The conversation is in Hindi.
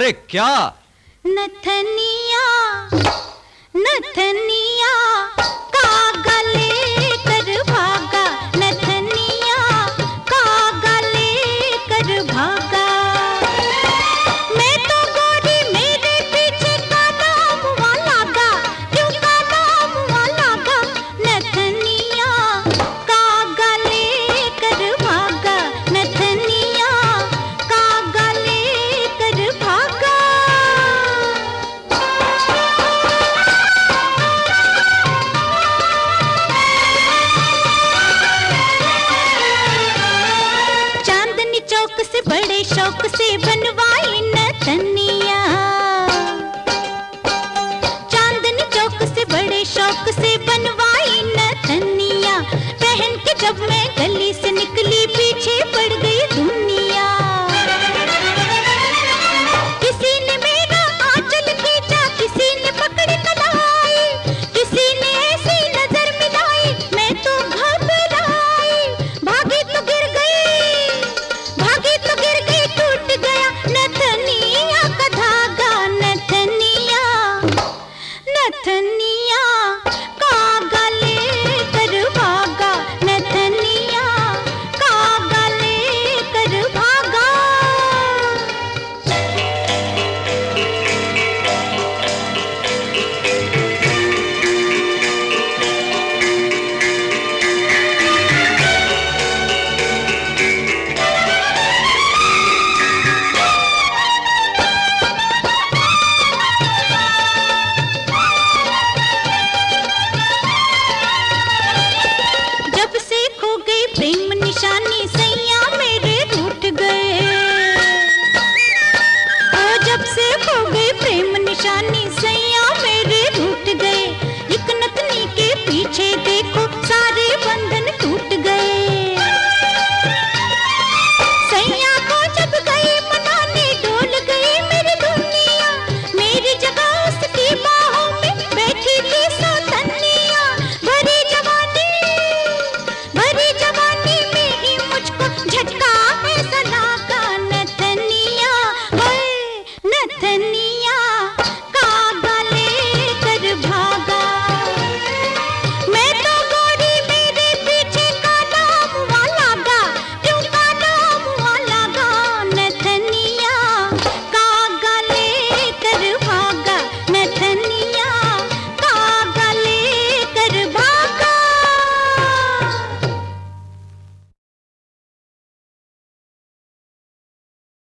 अरे क्या? नथनिया नथनिया कागा लेकर भागा, नथनिया कागा लेकर भागा। मैं तो गोरी मेरे पीछे काला मुआ लागा, क्यों काला मुआ लागा? नथनिया कागा लेकर भागा, नथनिया कागा लेकर भागा। चांदनी चौक से बड़े शौक से बनवाई नथनिया, चांदनी चौक से बड़े शौक से बनवाई नथनिया। पहन के जब मैं गली से निकली पीछे पड़ गई दुनिया। किसी ने मेरा आंचल खींचा, किसी ने पकड़ी कलाई, किसी ने ऐसी नजर मिलाई, मैं तो घबराई। भागी तो गिर गई, भागी तो गिर गई, टूट गया नथनिया का धागा। नथनिया नथनिया